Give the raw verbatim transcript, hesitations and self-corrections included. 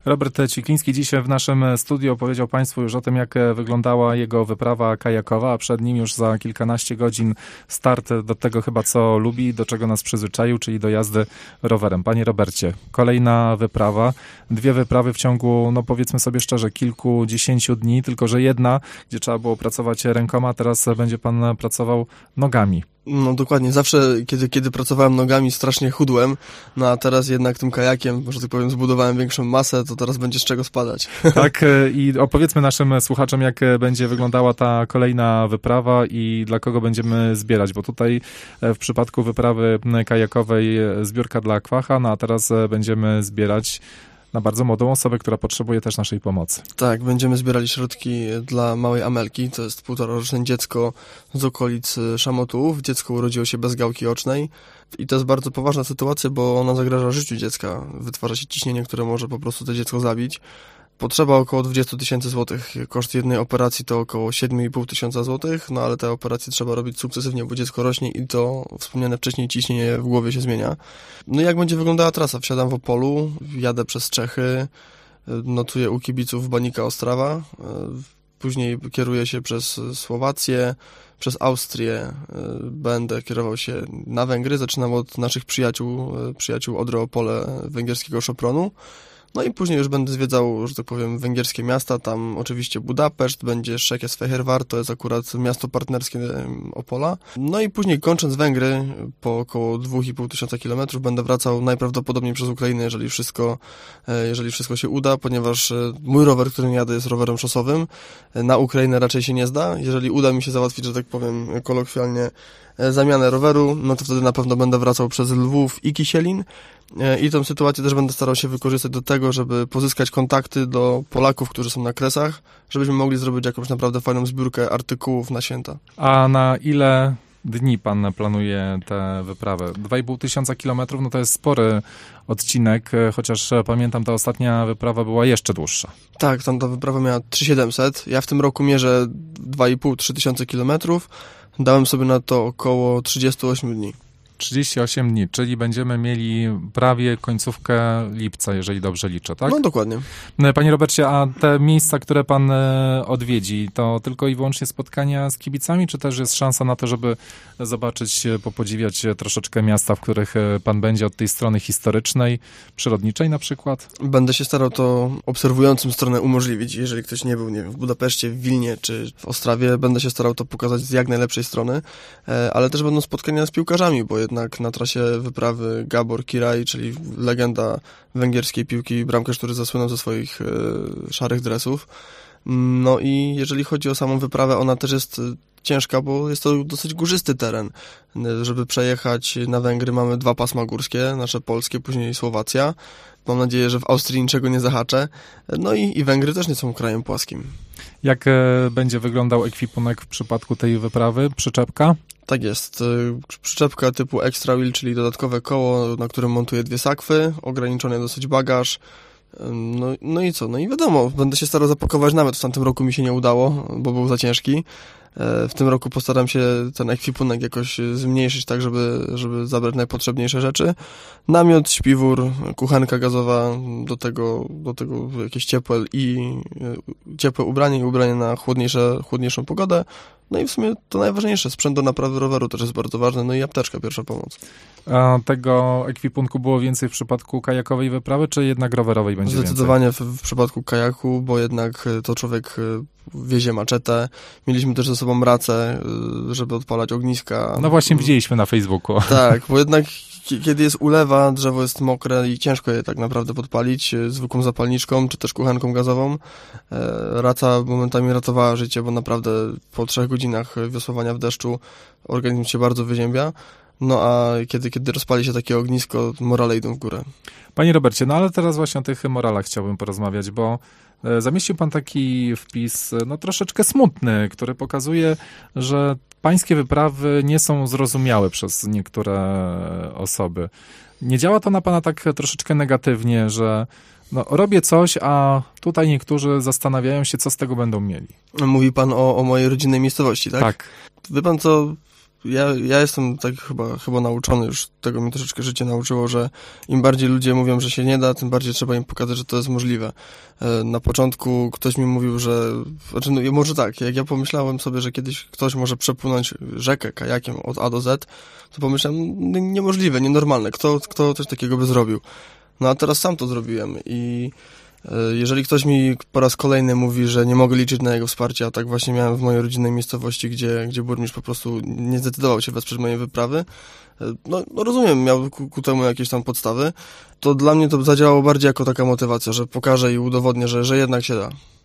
Robert Cikliński dziś w naszym studiu opowiedział Państwu już o tym, jak wyglądała jego wyprawa kajakowa, a przed nim już za kilkanaście godzin start do tego chyba, co lubi, do czego nas przyzwyczaił, czyli do jazdy rowerem. Panie Robercie, kolejna wyprawa, dwie wyprawy w ciągu, no powiedzmy sobie szczerze, kilkudziesięciu dni, tylko że jedna, gdzie trzeba było pracować rękoma, teraz będzie Pan pracował nogami. No dokładnie, zawsze kiedy, kiedy pracowałem nogami strasznie chudłem, no a teraz jednak tym kajakiem, że tak powiem, zbudowałem większą masę, to teraz będzie z czego spadać. Tak, i opowiedzmy naszym słuchaczom, jak będzie wyglądała ta kolejna wyprawa i dla kogo będziemy zbierać, bo tutaj w przypadku wyprawy kajakowej zbiórka dla Akwacha, no a teraz będziemy zbierać na bardzo młodą osobę, która potrzebuje też naszej pomocy. Tak, będziemy zbierali środki dla małej Amelki, to jest półtoroczne dziecko z okolic Szamotów. Dziecko urodziło się bez gałki ocznej i to jest bardzo poważna sytuacja, bo ona zagraża życiu dziecka. Wytwarza się ciśnienie, które może po prostu to dziecko zabić. Potrzeba około dwadzieścia tysięcy złotych. Koszt jednej operacji to około siedem i pół tysiąca złotych, no ale te operacje trzeba robić sukcesywnie, bo dziecko rośnie i to wspomniane wcześniej ciśnienie w głowie się zmienia. No i jak będzie wyglądała trasa? Wsiadam w Opolu, jadę przez Czechy, notuję u kibiców Banika Ostrawa, później kieruję się przez Słowację, przez Austrię, będę kierował się na Węgry. Zaczynam od naszych przyjaciół, przyjaciół Odry Opole węgierskiego Szopronu. No i później już będę zwiedzał, że tak powiem, węgierskie miasta, tam oczywiście Budapeszt, będzie Szekesfehervar, to jest akurat miasto partnerskie Opola. No i później kończąc Węgry, po około dwa i pół tysiąca kilometrów będę wracał najprawdopodobniej przez Ukrainę, jeżeli wszystko, jeżeli wszystko się uda, ponieważ mój rower, którym jadę, jest rowerem szosowym. Na Ukrainę raczej się nie zda. Jeżeli uda mi się załatwić, że tak powiem kolokwialnie, zamianę roweru, no to wtedy na pewno będę wracał przez Lwów i Kisielin. I tą sytuację też będę starał się wykorzystać do tego, żeby pozyskać kontakty do Polaków, którzy są na Kresach, żebyśmy mogli zrobić jakąś naprawdę fajną zbiórkę artykułów na święta. A na ile dni Pan planuje tę wyprawę? dwa i pół tysiąca kilometrów, no to jest spory odcinek, chociaż pamiętam, ta ostatnia wyprawa była jeszcze dłuższa. Tak, tam ta wyprawa miała trzy tysiące siedemset. Ja w tym roku mierzę dwa i pół do trzech tysięcy kilometrów. Dałem sobie na to około trzydzieści osiem dni. trzydzieści osiem dni, czyli będziemy mieli prawie końcówkę lipca, jeżeli dobrze liczę, tak? No dokładnie. Panie Robercie, a te miejsca, które pan odwiedzi, to tylko i wyłącznie spotkania z kibicami, czy też jest szansa na to, żeby zobaczyć, popodziwiać troszeczkę miasta, w których pan będzie od tej strony historycznej, przyrodniczej na przykład? Będę się starał to obserwującym stronę umożliwić. Jeżeli ktoś nie był, nie wiem, w Budapeszcie, w Wilnie czy w Ostrawie, będę się starał to pokazać z jak najlepszej strony, ale też będą spotkania z piłkarzami, bo jednak na trasie wyprawy Gabor Kiraj, czyli legenda węgierskiej piłki, bramkarz, który zasłynął ze swoich e, szarych dresów. No i jeżeli chodzi o samą wyprawę, ona też jest ciężka, bo jest to dosyć górzysty teren. Żeby przejechać na Węgry, mamy dwa pasma górskie, nasze polskie, później Słowacja. Mam nadzieję, że w Austrii niczego nie zahaczę. No i, i Węgry też nie są krajem płaskim. Jak e, będzie wyglądał ekwipunek w przypadku tej wyprawy? Przyczepka? Tak jest. Przyczepka typu Extra Wheel, czyli dodatkowe koło, na którym montuję dwie sakwy, ograniczony dosyć bagaż. No, no i co? No i wiadomo, będę się starał zapakować nawet. W tamtym roku mi się nie udało, bo był za ciężki. W tym roku postaram się ten ekwipunek jakoś zmniejszyć, tak żeby, żeby zabrać najpotrzebniejsze rzeczy. Namiot, śpiwór, kuchenka gazowa, do tego, do tego jakieś ciepłe i ciepłe ubranie i ubranie na chłodniejsze, chłodniejszą pogodę. No i w sumie to najważniejsze, sprzęt do naprawy roweru też jest bardzo ważny, no i apteczka, pierwsza pomoc. A tego ekwipunku było więcej w przypadku kajakowej wyprawy, czy jednak rowerowej będzie Zdecydowanie więcej? w, w przypadku kajaku, bo jednak to człowiek wiezie maczetę. Mieliśmy też ze sobą racę, żeby odpalać ogniska. No właśnie widzieliśmy na Facebooku. Tak, bo jednak kiedy jest ulewa, drzewo jest mokre i ciężko je tak naprawdę podpalić zwykłą zapalniczką, czy też kuchenką gazową. Raca momentami ratowała życie, bo naprawdę po trzech godzinach wiosłowania w deszczu organizm się bardzo wyziębia. No a kiedy, kiedy rozpali się takie ognisko, morale idą w górę. Panie Robercie, no ale teraz właśnie o tych moralach chciałbym porozmawiać, bo zamieścił pan taki wpis, no troszeczkę smutny, który pokazuje, że pańskie wyprawy nie są zrozumiałe przez niektóre osoby. Nie działa to na pana tak troszeczkę negatywnie, że no, robię coś, a tutaj niektórzy zastanawiają się, co z tego będą mieli? Mówi pan o, o mojej rodzinnej miejscowości, tak? Tak. Wie pan co, Ja, ja jestem tak chyba, chyba nauczony, już tego mnie troszeczkę życie nauczyło, że im bardziej ludzie mówią, że się nie da, tym bardziej trzeba im pokazać, że to jest możliwe. Na początku ktoś mi mówił, że, znaczy no, może tak, jak ja pomyślałem sobie, że kiedyś ktoś może przepłynąć rzekę kajakiem od A do Z, to pomyślałem, no, niemożliwe, nienormalne, kto, kto coś takiego by zrobił. No a teraz sam to zrobiłem i jeżeli ktoś mi po raz kolejny mówi, że nie mogę liczyć na jego wsparcie, a tak właśnie miałem w mojej rodzinnej miejscowości, gdzie, gdzie burmistrz po prostu nie zdecydował się wesprzeć mojej wyprawy, no, no rozumiem, miał ku, ku temu jakieś tam podstawy, to dla mnie to zadziałało bardziej jako taka motywacja, że pokażę i udowodnię, że, że jednak się da.